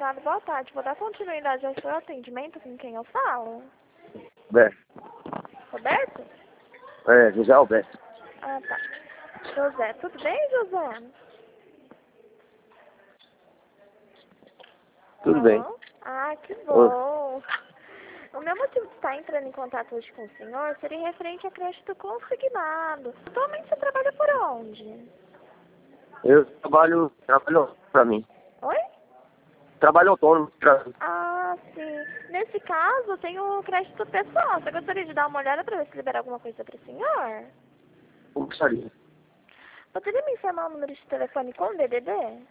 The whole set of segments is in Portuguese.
consignado, boa tarde. Vou dar continuidade ao seu atendimento com quem eu falo. Roberto. Roberto? É, José Alberto. Ah, tá. José, tudo bem, José? Tudo bem. Ah, que bom. O meu motivo de estar entrando em contato hoje com o senhor seria referente a crédito consignado. Atualmente você trabalha por onde? Eu trabalho pra mim. Oi? Trabalho autônomo pra mim. Ah, sim. Nesse caso, tem o crédito pessoal. Você gostaria de dar uma olhada para ver se libera alguma coisa para o senhor? Gostaria. Poderia me informar o número de telefone com DDD?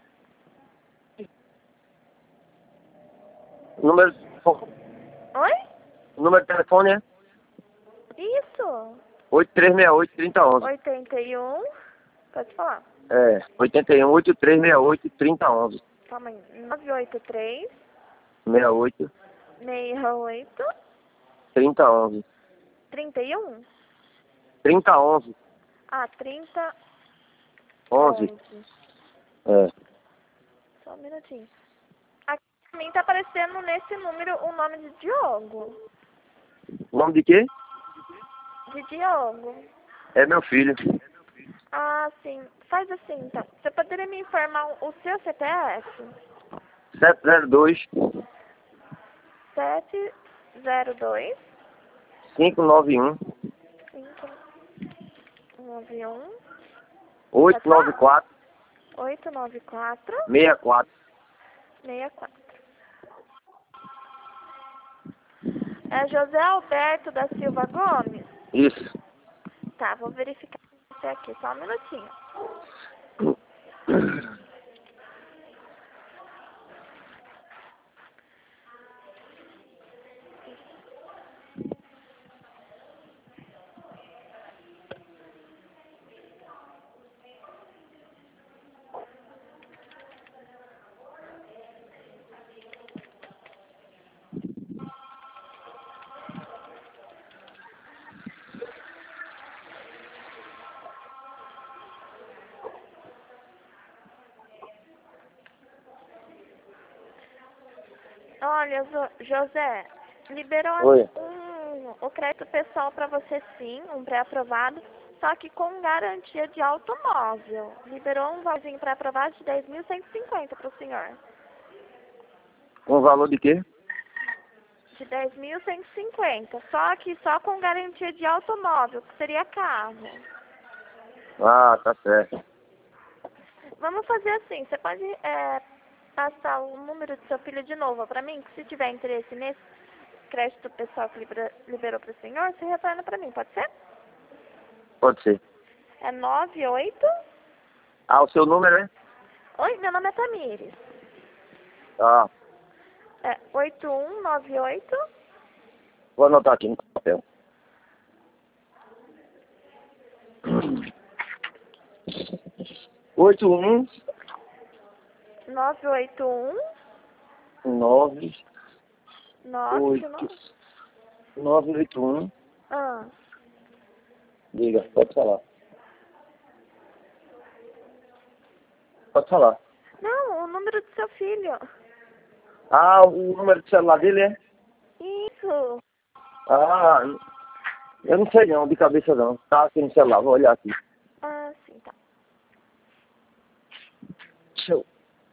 Número Oi? de telefone é Isso. 8368-3011. 81. Pode falar. É, 81-8368-3011. Calma aí. 983 68 68 3011. 31? 3011. Ah, 30 11. 11. É. Só um minutinho. Aqui pra mim tá aparecendo nesse número o nome de Diogo. Nome de quê? De Diogo. É meu filho. Ah, sim. Faz assim, então. Você poderia me informar o seu CPF? 702 702 591 591 894 894 64. 64. É José Alberto da Silva Gomes? Isso. Tá, vou verificar você aqui, só um minutinho. Olha, José, liberou Oi. o crédito pessoal para você sim, um pré-aprovado, só que com garantia de automóvel. Liberou um valorzinho pré-aprovado de 10.150 para o senhor. Com valor de quê? De 10.150, só que só com garantia de automóvel, que seria carro. Ah, tá certo. Vamos fazer assim, você pode passar o número do seu filho de novo para mim, que se tiver interesse nesse crédito pessoal que liberou para o senhor, você retorna para mim, pode ser? Pode ser. É 98... Ah, o seu número, né? Oi, meu nome é Tamires. Ah, É 8198... vou anotar aqui no papel. 81 981... 9 9 8 981. Ah, Diga, pode falar. Pode falar. não, o número do seu filho. Ah, o número de celular dele é? Isso. Ah, eu não sei não, de cabeça não. Tá aqui no celular, vou olhar aqui. Ah, sim, tá. Show.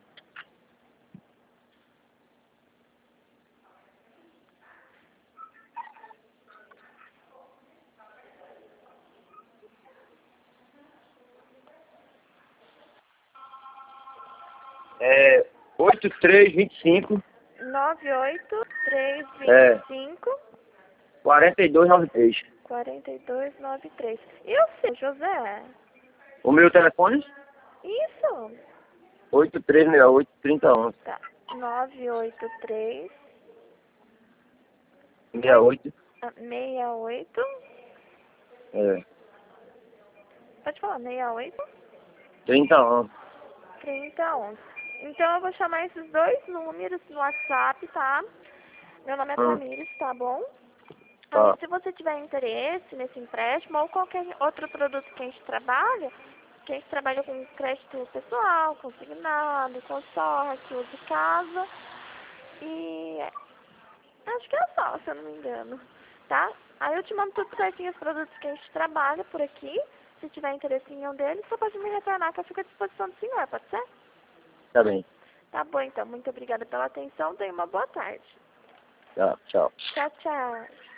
É 8325 98325 4293. 4293. E o seu, José? O meu telefone? Isso. 8368-3011. Tá. 983 68. 68. É. Pode falar, 68 3011. 3011. Então eu vou chamar esses dois números no WhatsApp, tá? Meu nome é Hum. Tamires, tá bom? Tá. Aí, se você tiver interesse nesse empréstimo ou qualquer outro produto que a gente trabalha com crédito pessoal, consignado, consórcio, de casa, E acho que é só, se eu não me engano, tá? Aí eu te mando tudo certinho os produtos que a gente trabalha por aqui. Se tiver interesse em um deles, você pode me retornar que eu fico à disposição do senhor, pode ser? Tá bem. Tá bom, então. Muito obrigada pela atenção. Tenha uma boa tarde. Tá, tchau. Tchau, tchau.